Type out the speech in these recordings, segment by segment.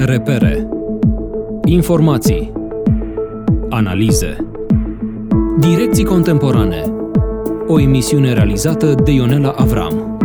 Repere. Informații. Analize. Direcții contemporane. O emisiune realizată de Ionela Avram.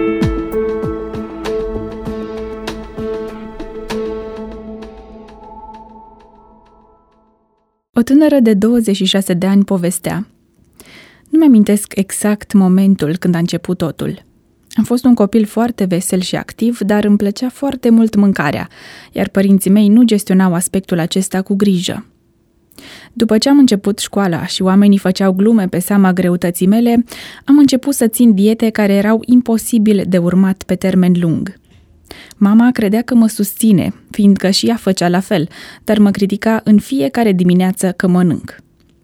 O tânără de 26 de ani povestea: "Nu mi-amintesc exact momentul când a început totul. Am fost un copil foarte vesel și activ, dar îmi plăcea foarte mult mâncarea, iar părinții mei nu gestionau aspectul acesta cu grijă. După ce am început școala și oamenii făceau glume pe seama greutății mele, am început să țin diete care erau imposibil de urmat pe termen lung. Mama credea că mă susține, fiindcă și ea făcea la fel, dar mă critica în fiecare dimineață că mănânc.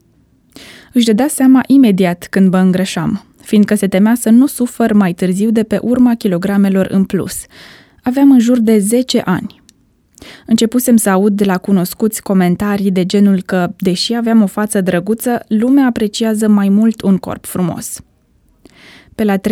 Își dădea seama imediat când mă îngrășam, fiindcă se temea să nu sufăr mai târziu de pe urma kilogramelor în plus. Aveam în jur de 10 ani. Începusem să aud de la cunoscuți comentarii de genul că, deși aveam o față drăguță, lumea apreciază mai mult un corp frumos. Pe la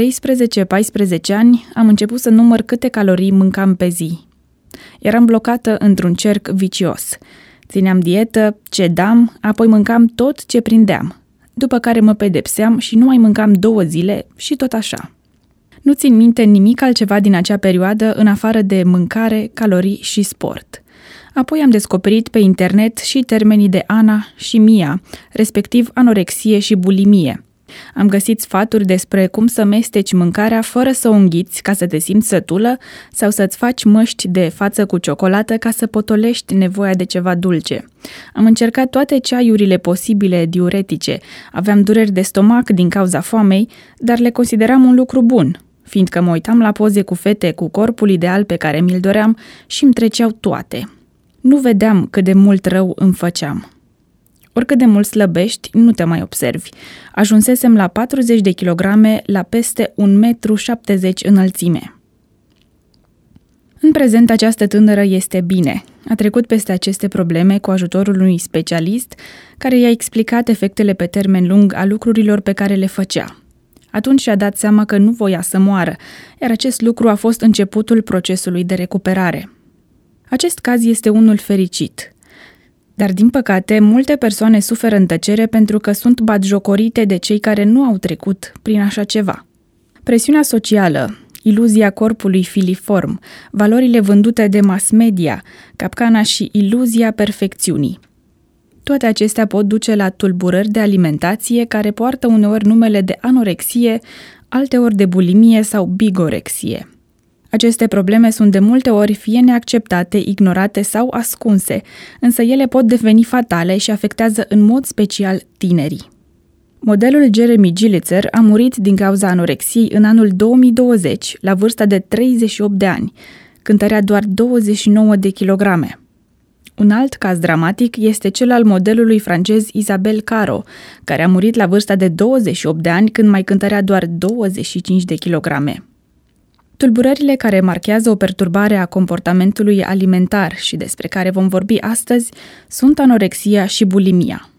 13-14 ani am început să număr câte calorii mâncam pe zi. Eram blocată într-un cerc vicios. Țineam dietă, cedam, apoi mâncam tot ce prindeam, după care mă pedepseam și nu mai mâncam 2 zile și tot așa. Nu țin minte nimic altceva din acea perioadă în afară de mâncare, calorii și sport. Apoi am descoperit pe internet și termenii de Ana și Mia, respectiv anorexie și bulimie. Am găsit sfaturi despre cum să mesteci mâncarea fără să o înghiți ca să te simți sătulă sau să-ți faci măști de față cu ciocolată ca să potolești nevoia de ceva dulce. Am încercat toate ceaiurile posibile diuretice, aveam dureri de stomac din cauza foamei, dar le consideram un lucru bun, fiindcă mă uitam la poze cu fete cu corpul ideal pe care mi-l doream și îmi treceau toate. Nu vedeam cât de mult rău îmi făceam. Oricât de mult slăbești, nu te mai observi. Ajunsesem la 40 de kilograme la peste 1,70 m înălțime. În prezent, această tânără este bine. A trecut peste aceste probleme cu ajutorul unui specialist care i-a explicat efectele pe termen lung a lucrurilor pe care le făcea. Atunci și-a dat seama că nu voia să moară, iar acest lucru a fost începutul procesului de recuperare. Acest caz este unul fericit. Dar, din păcate, multe persoane suferă în tăcere pentru că sunt batjocorite de cei care nu au trecut prin așa ceva. Presiunea socială, iluzia corpului filiform, valorile vândute de mass media, capcana și iluzia perfecțiunii. Toate acestea pot duce la tulburări de alimentație care poartă uneori numele de anorexie, alteori de bulimie sau bigorexie. Aceste probleme sunt de multe ori fie neacceptate, ignorate sau ascunse, însă ele pot deveni fatale și afectează în mod special tinerii. Modelul Jeremy Gilitzer a murit din cauza anorexiei în anul 2020, la vârsta de 38 de ani, când tărea doar 29 de kilograme. Un alt caz dramatic este cel al modelului francez Isabelle Caro, care a murit la vârsta de 28 de ani când mai cântărea doar 25 de kilograme. Tulburările care marchează o perturbare a comportamentului alimentar și despre care vom vorbi astăzi sunt anorexia și bulimia.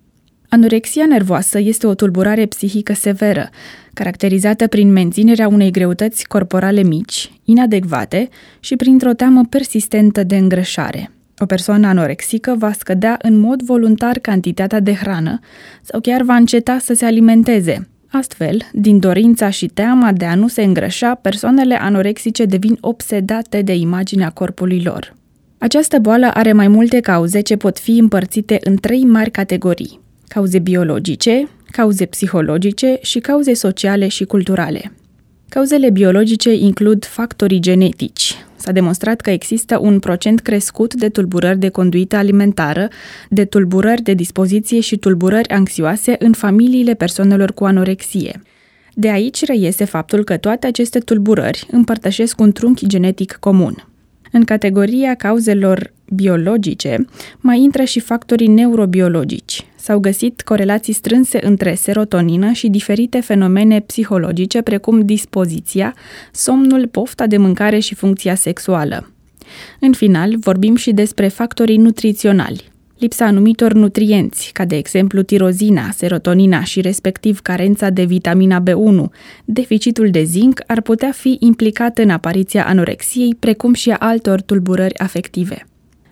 Anorexia nervoasă este o tulburare psihică severă, caracterizată prin menținerea unei greutăți corporale mici, inadecvate și printr-o teamă persistentă de îngrășare. O persoană anorexică va scădea în mod voluntar cantitatea de hrană sau chiar va înceta să se alimenteze. Astfel, din dorința și teama de a nu se îngrășa, persoanele anorexice devin obsedate de imaginea corpului lor. Această boală are mai multe cauze ce pot fi împărțite în 3 mari categorii: cauze biologice, cauze psihologice și cauze sociale și culturale. Cauzele biologice includ factorii genetici. S-a demonstrat că există un procent crescut de tulburări de conduită alimentară, de tulburări de dispoziție și tulburări anxioase în familiile persoanelor cu anorexie. De aici reiese faptul că toate aceste tulburări împărtășesc un trunchi genetic comun. În categoria cauzelor biologice mai intră și factorii neurobiologici. S-au găsit corelații strânse între serotonină și diferite fenomene psihologice precum dispoziția, somnul, pofta de mâncare și funcția sexuală. În final, vorbim și despre factorii nutriționali. Lipsa anumitor nutrienți, ca de exemplu tirozina, serotonina și respectiv carența de vitamina B1, deficitul de zinc, ar putea fi implicat în apariția anorexiei, precum și a altor tulburări afective.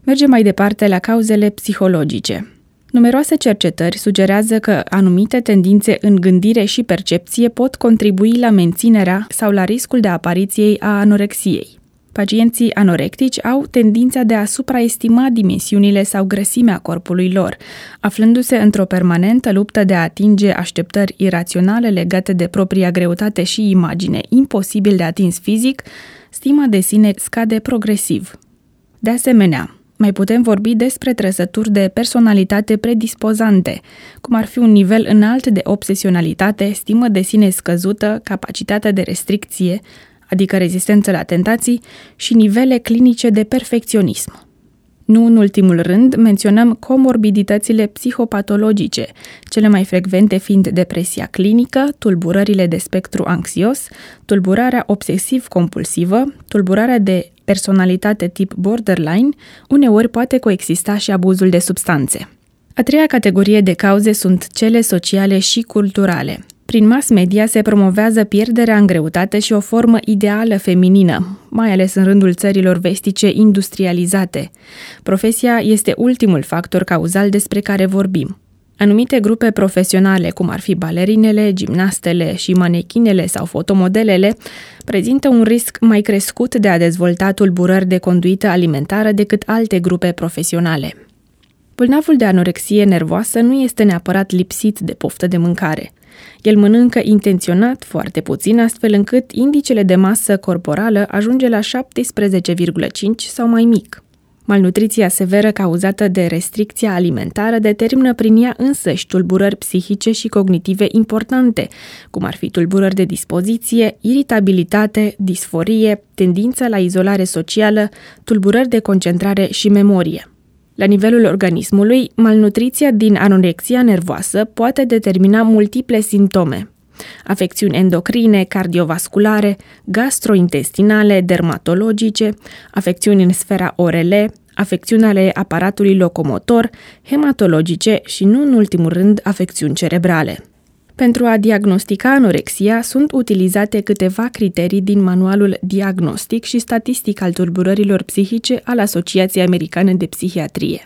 Mergem mai departe la cauzele psihologice. Numeroase cercetări sugerează că anumite tendințe în gândire și percepție pot contribui la menținerea sau la riscul de apariției a anorexiei. Pacienții anorectici au tendința de a supraestima dimensiunile sau grăsimea corpului lor, aflându-se într-o permanentă luptă de a atinge așteptări iraționale legate de propria greutate și imagine imposibil de atins fizic. Stima de sine scade progresiv. De asemenea, mai putem vorbi despre trăsături de personalitate predispozante, cum ar fi un nivel înalt de obsesionalitate, stimă de sine scăzută, capacitatea de restricție, adică rezistență la tentații, și nivele clinice de perfecționism. Nu în ultimul rând, menționăm comorbiditățile psihopatologice, cele mai frecvente fiind depresia clinică, tulburările de spectru anxios, tulburarea obsesiv-compulsivă, tulburarea de personalitate tip borderline, uneori poate coexista și abuzul de substanțe. A treia categorie de cauze sunt cele sociale și culturale. Prin mass media se promovează pierderea în greutate și o formă ideală feminină, mai ales în rândul țărilor vestice industrializate. Profesia este ultimul factor cauzal despre care vorbim. Anumite grupe profesionale, cum ar fi balerinele, gimnastele și manechinele sau fotomodelele, prezintă un risc mai crescut de a dezvolta tulburări de conduită alimentară decât alte grupe profesionale. Bolnavul de anorexie nervoasă nu este neapărat lipsit de poftă de mâncare. El mănâncă intenționat foarte puțin, astfel încât indicele de masă corporală ajunge la 17,5 sau mai mic. Malnutriția severă cauzată de restricția alimentară determină prin ea însăși tulburări psihice și cognitive importante, cum ar fi tulburări de dispoziție, iritabilitate, disforie, tendința la izolare socială, tulburări de concentrare și memorie. La nivelul organismului, malnutriția din anorexia nervoasă poate determina multiple simptome: afecțiuni endocrine, cardiovasculare, gastrointestinale, dermatologice, afecțiuni în sfera ORL, afecțiuni ale aparatului locomotor, hematologice și, nu în ultimul rând, afecțiuni cerebrale. Pentru a diagnostica anorexia sunt utilizate câteva criterii din Manualul diagnostic și statistic al tulburărilor psihice al Asociației Americane de Psihiatrie.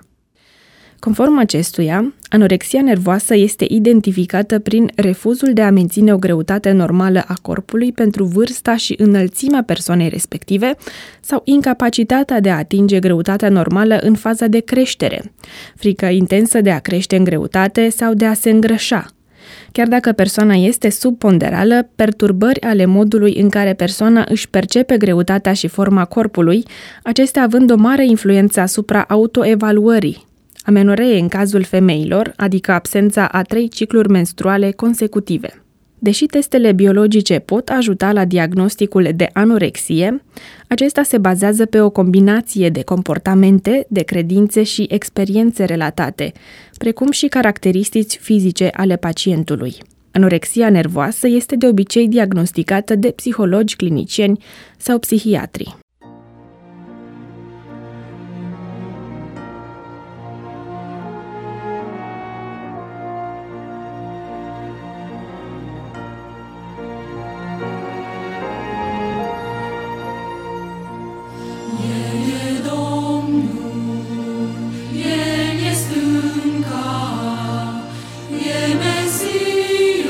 Conform acestuia, anorexia nervoasă este identificată prin refuzul de a menține o greutate normală a corpului pentru vârsta și înălțimea persoanei respective sau incapacitatea de a atinge greutatea normală în faza de creștere, frică intensă de a crește în greutate sau de a se îngrășa. Chiar dacă persoana este subponderală, perturbări ale modului în care persoana își percepe greutatea și forma corpului, acestea având o mare influență asupra autoevaluării, amenoree în cazul femeilor, adică absența a 3 cicluri menstruale consecutive. Deși testele biologice pot ajuta la diagnosticul de anorexie, acesta se bazează pe o combinație de comportamente, de credințe și experiențe relatate, precum și caracteristici fizice ale pacientului. Anorexia nervoasă este de obicei diagnosticată de psihologi clinicieni sau psihiatri.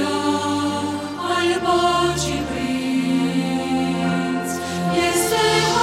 Este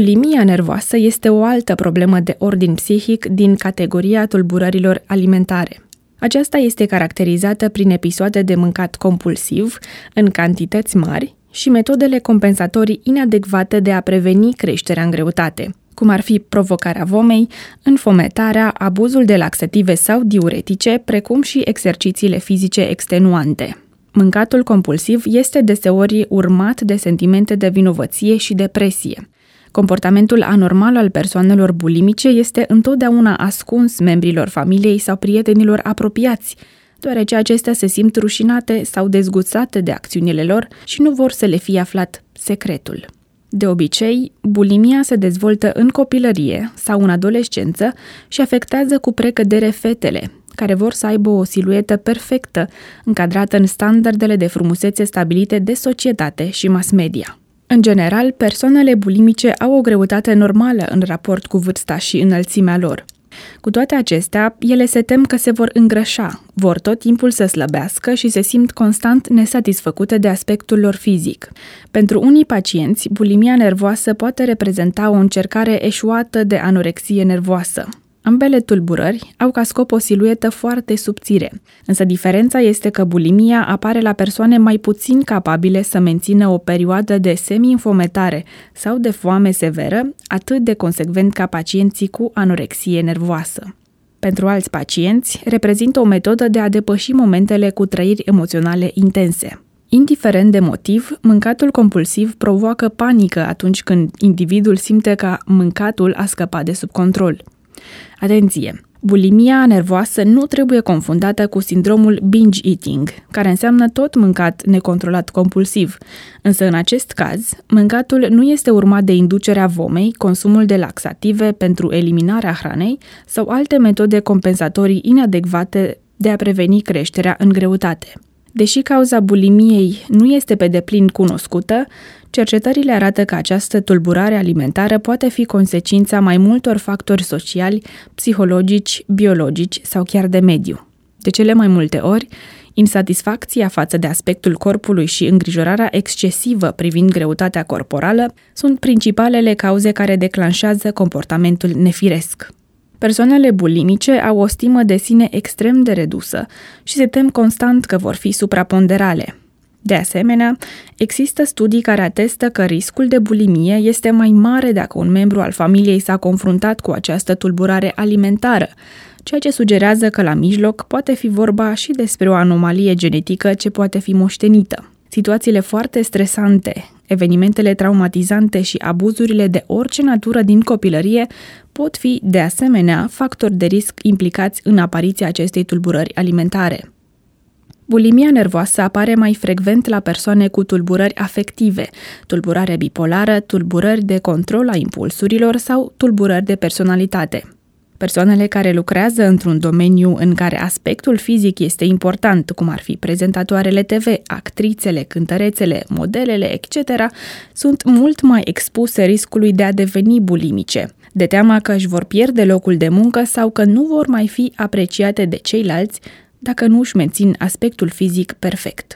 Bulimia nervoasă este o altă problemă de ordin psihic din categoria tulburărilor alimentare. Aceasta este caracterizată prin episoade de mâncat compulsiv, în cantități mari, și metodele compensatorii inadecvate de a preveni creșterea în greutate, cum ar fi provocarea vomei, înfometarea, abuzul de laxative sau diuretice, precum și exercițiile fizice extenuante. Mâncatul compulsiv este deseori urmat de sentimente de vinovăție și depresie. Comportamentul anormal al persoanelor bulimice este întotdeauna ascuns membrilor familiei sau prietenilor apropiați, deoarece acestea se simt rușinate sau dezgustate de acțiunile lor și nu vor să le fie aflat secretul. De obicei, bulimia se dezvoltă în copilărie sau în adolescență și afectează cu precădere fetele, care vor să aibă o siluetă perfectă, încadrată în standardele de frumusețe stabilite de societate și mass media. În general, persoanele bulimice au o greutate normală în raport cu vârsta și înălțimea lor. Cu toate acestea, ele se tem că se vor îngrășa, vor tot timpul să slăbească și se simt constant nesatisfăcute de aspectul lor fizic. Pentru unii pacienți, bulimia nervoasă poate reprezenta o încercare eșuată de anorexie nervoasă. Ambele tulburări au ca scop o siluetă foarte subțire, însă diferența este că bulimia apare la persoane mai puțin capabile să mențină o perioadă de semi-infometare sau de foame severă, atât de consecvent ca pacienții cu anorexie nervoasă. Pentru alți pacienți, reprezintă o metodă de a depăși momentele cu trăiri emoționale intense. Indiferent de motiv, mâncatul compulsiv provoacă panică atunci când individul simte că mâncatul a scăpat de sub control. Atenție! Bulimia nervoasă nu trebuie confundată cu sindromul binge eating, care înseamnă tot mâncat necontrolat compulsiv, însă în acest caz, mâncatul nu este urmat de inducerea vomei, consumul de laxative pentru eliminarea hranei sau alte metode compensatorii inadecvate de a preveni creșterea în greutate. Deși cauza bulimiei nu este pe deplin cunoscută, cercetările arată că această tulburare alimentară poate fi consecința mai multor factori sociali, psihologici, biologici sau chiar de mediu. De cele mai multe ori, insatisfacția față de aspectul corpului și îngrijorarea excesivă privind greutatea corporală sunt principalele cauze care declanșează comportamentul nefiresc. Persoanele bulimice au o stimă de sine extrem de redusă și se tem constant că vor fi supraponderale. De asemenea, există studii care atestă că riscul de bulimie este mai mare dacă un membru al familiei s-a confruntat cu această tulburare alimentară, ceea ce sugerează că la mijloc poate fi vorba și despre o anomalie genetică ce poate fi moștenită. Situațiile foarte stresante, evenimentele traumatizante și abuzurile de orice natură din copilărie pot fi, de asemenea, factori de risc implicați în apariția acestei tulburări alimentare. Bulimia nervoasă apare mai frecvent la persoane cu tulburări afective, tulburare bipolară, tulburări de control a impulsurilor sau tulburări de personalitate. Persoanele care lucrează într-un domeniu în care aspectul fizic este important, cum ar fi prezentatoarele TV, actrițele, cântărețele, modelele, etc., sunt mult mai expuse riscului de a deveni bulimice, de teama că își vor pierde locul de muncă sau că nu vor mai fi apreciate de ceilalți dacă nu își mențin aspectul fizic perfect.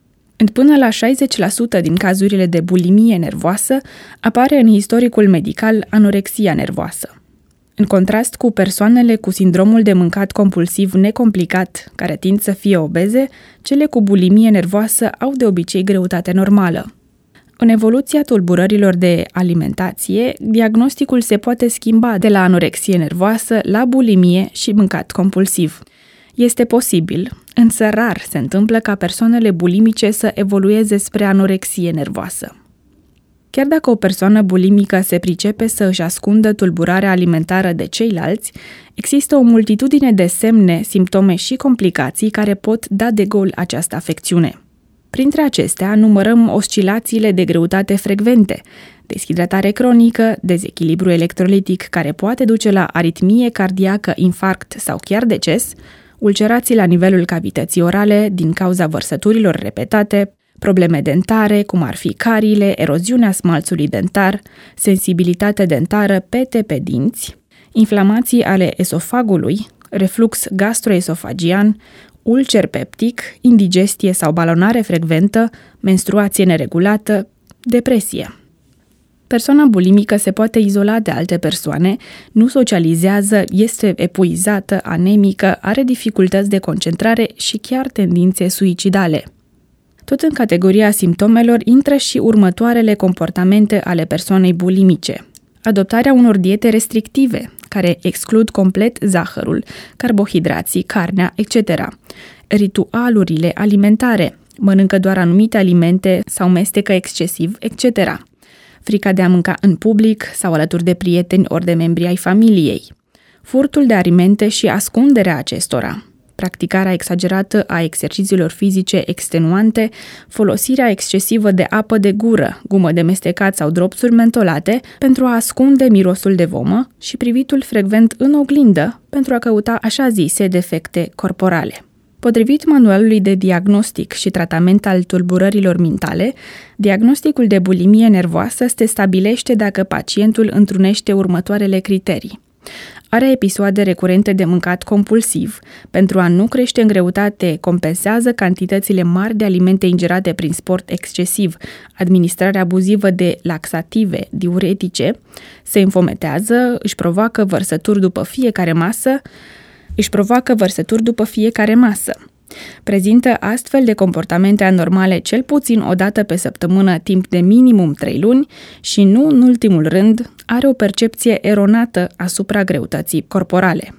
Până la 60% din cazurile de bulimie nervoasă apare în istoricul medical anorexia nervoasă. În contrast cu persoanele cu sindromul de mâncat compulsiv necomplicat, care tind să fie obeze, cele cu bulimie nervoasă au de obicei greutate normală. În evoluția tulburărilor de alimentație, diagnosticul se poate schimba de la anorexie nervoasă la bulimie și mâncat compulsiv. Este posibil, însă rar se întâmplă ca persoanele bulimice să evolueze spre anorexie nervoasă. Chiar dacă o persoană bulimică se pricepe să își ascundă tulburarea alimentară de ceilalți, există o multitudine de semne, simptome și complicații care pot da de gol această afecțiune. Printre acestea numărăm oscilațiile de greutate frecvente, deshidratare cronică, dezechilibru electrolitic care poate duce la aritmie cardiacă, infarct sau chiar deces, ulcerații la nivelul cavității orale din cauza vărsăturilor repetate, probleme dentare, cum ar fi cariile, eroziunea smalțului dentar, sensibilitate dentară, pete pe dinți, inflamații ale esofagului, reflux gastroesofagian, ulcer peptic, indigestie sau balonare frecventă, menstruație neregulată, depresie. Persoana bulimică se poate izola de alte persoane, nu socializează, este epuizată, anemică, are dificultăți de concentrare și chiar tendințe suicidale. Tot în categoria simptomelor intră și următoarele comportamente ale persoanei bulimice. Adoptarea unor diete restrictive, care exclud complet zahărul, carbohidrații, carnea, etc. Ritualurile alimentare, mănâncă doar anumite alimente sau mestecă excesiv, etc. Frica de a mânca în public sau alături de prieteni ori de membri ai familiei. Furtul de alimente și ascunderea acestora. Practicarea exagerată a exercițiilor fizice extenuante, folosirea excesivă de apă de gură, gumă de mestecat sau dropsuri mentolate pentru a ascunde mirosul de vomă și privitul frecvent în oglindă pentru a căuta așa zise defecte corporale. Potrivit manualului de diagnostic și tratament al tulburărilor mintale, diagnosticul de bulimie nervoasă se stabilește dacă pacientul întrunește următoarele criterii. Are episoade recurente de mâncat compulsiv, pentru a nu crește în greutate, compensează cantitățile mari de alimente ingerate prin sport excesiv, administrarea abuzivă de laxative, diuretice, se înfometează, își provoacă vărsături după fiecare masă. Prezintă astfel de comportamente anormale cel puțin o dată pe săptămână timp de minimum 3 luni și, nu în ultimul rând, are o percepție eronată asupra greutății corporale.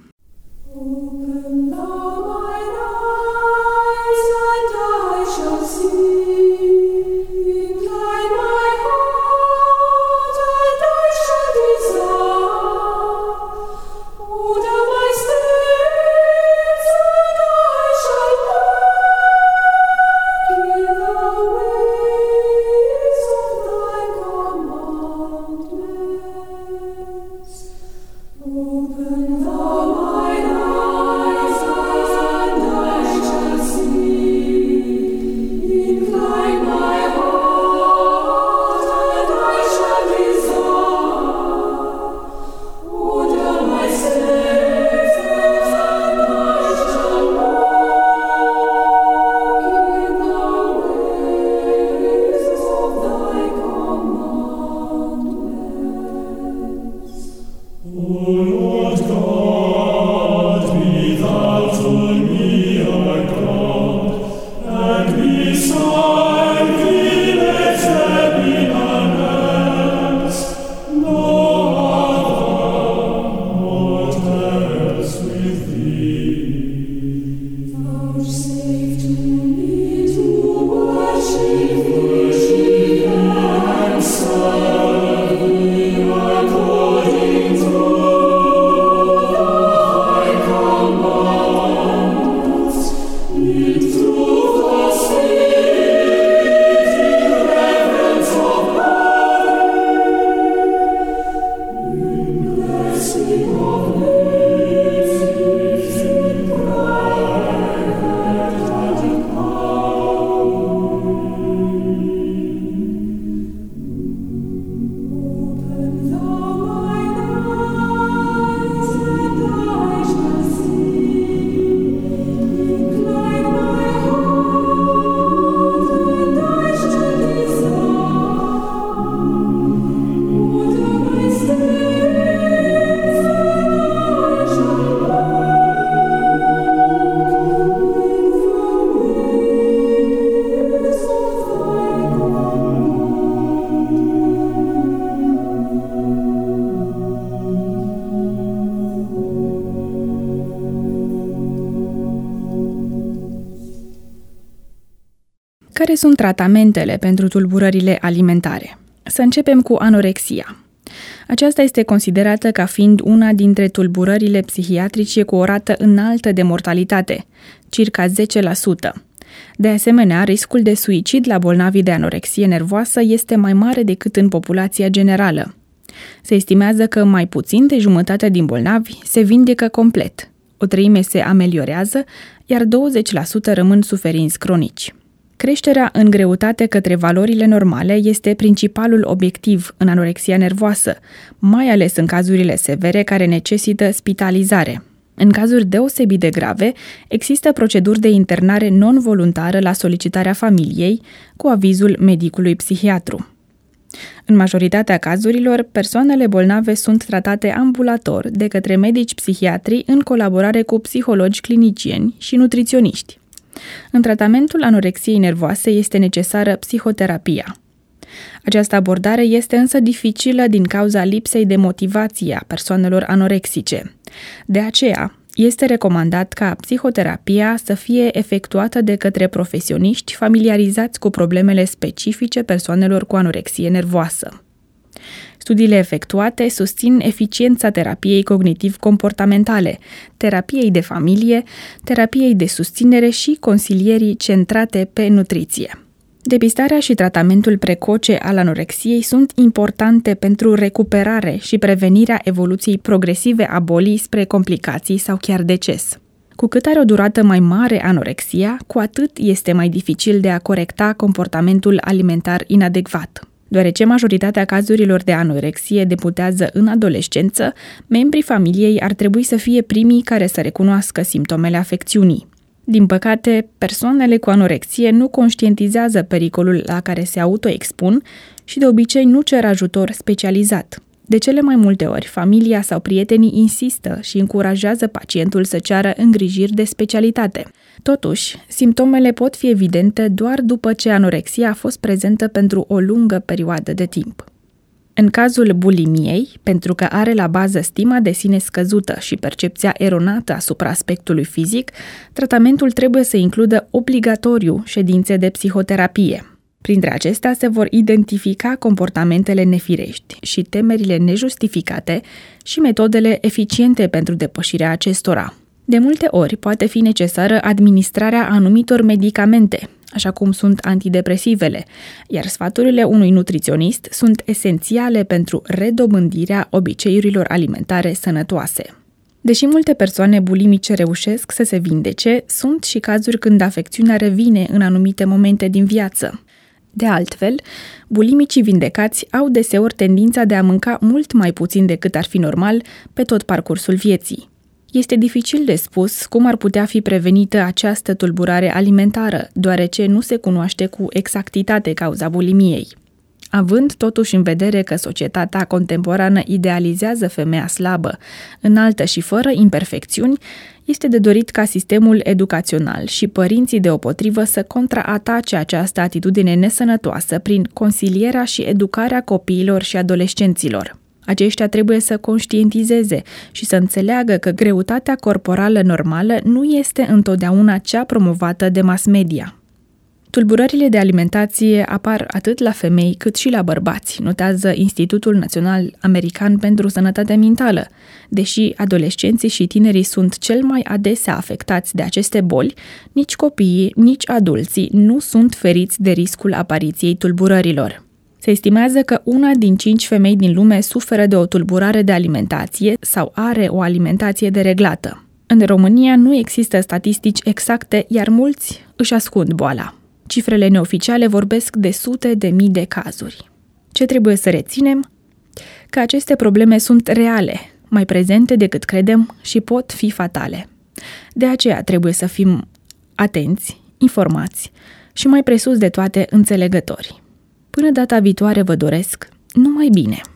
Care sunt tratamentele pentru tulburările alimentare? Să începem cu anorexia. Aceasta este considerată ca fiind una dintre tulburările psihiatrice cu o rată înaltă de mortalitate, circa 10%. De asemenea, riscul de suicid la bolnavii de anorexie nervoasă este mai mare decât în populația generală. Se estimează că mai puțin de jumătate din bolnavi se vindecă complet, o treime se ameliorează, iar 20% rămân suferinți cronici. Creșterea în greutate către valorile normale este principalul obiectiv în anorexia nervoasă, mai ales în cazurile severe care necesită spitalizare. În cazuri deosebit de grave, există proceduri de internare non-voluntară la solicitarea familiei, cu avizul medicului psihiatru. În majoritatea cazurilor, persoanele bolnave sunt tratate ambulator de către medici psihiatri în colaborare cu psihologi clinicieni și nutriționiști. În tratamentul anorexiei nervoase este necesară psihoterapia. Această abordare este însă dificilă din cauza lipsei de motivație a persoanelor anorexice. De aceea, este recomandat ca psihoterapia să fie efectuată de către profesioniști familiarizați cu problemele specifice persoanelor cu anorexie nervoasă. Studiile efectuate susțin eficiența terapiei cognitiv-comportamentale, terapiei de familie, terapiei de susținere și consilierii centrate pe nutriție. Depistarea și tratamentul precoce al anorexiei sunt importante pentru recuperare și prevenirea evoluției progresive a bolii spre complicații sau chiar deces. Cu cât are o durată mai mare anorexia, cu atât este mai dificil de a corecta comportamentul alimentar inadecvat. Deoarece majoritatea cazurilor de anorexie debutează în adolescență, membrii familiei ar trebui să fie primii care să recunoască simptomele afecțiunii. Din păcate, persoanele cu anorexie nu conștientizează pericolul la care se autoexpun și de obicei nu cer ajutor specializat. De cele mai multe ori, familia sau prietenii insistă și încurajează pacientul să ceară îngrijiri de specialitate. Totuși, simptomele pot fi evidente doar după ce anorexia a fost prezentă pentru o lungă perioadă de timp. În cazul bulimiei, pentru că are la bază stima de sine scăzută și percepția eronată asupra aspectului fizic, tratamentul trebuie să includă obligatoriu ședințe de psihoterapie. Printre acestea se vor identifica comportamentele nefirești și temerile nejustificate și metodele eficiente pentru depășirea acestora. De multe ori poate fi necesară administrarea anumitor medicamente, așa cum sunt antidepresivele, iar sfaturile unui nutriționist sunt esențiale pentru redobândirea obiceiurilor alimentare sănătoase. Deși multe persoane bulimice reușesc să se vindece, sunt și cazuri când afecțiunea revine în anumite momente din viață. De altfel, bulimicii vindecați au deseori tendința de a mânca mult mai puțin decât ar fi normal pe tot parcursul vieții. Este dificil de spus cum ar putea fi prevenită această tulburare alimentară, deoarece nu se cunoaște cu exactitate cauza bulimiei. Având totuși în vedere că societatea contemporană idealizează femeia slabă, înaltă și fără imperfecțiuni, este de dorit ca sistemul educațional și părinții deopotrivă să contraatace această atitudine nesănătoasă prin consilierea și educarea copiilor și adolescenților. Aceștia trebuie să conștientizeze și să înțeleagă că greutatea corporală normală nu este întotdeauna cea promovată de mass media. Tulburările de alimentație apar atât la femei cât și la bărbați, notează Institutul Național American pentru Sănătate Mentală. Deși adolescenții și tinerii sunt cel mai adesea afectați de aceste boli, nici copiii, nici adulții nu sunt feriți de riscul apariției tulburărilor. Se estimează că 1 din 5 femei din lume suferă de o tulburare de alimentație sau are o alimentație dereglată. În România nu există statistici exacte, iar mulți își ascund boala. Cifrele neoficiale vorbesc de sute de mii de cazuri. Ce trebuie să reținem? Că aceste probleme sunt reale, mai prezente decât credem și pot fi fatale. De aceea trebuie să fim atenți, informați și mai presus de toate înțelegători. Până data viitoare vă doresc numai bine!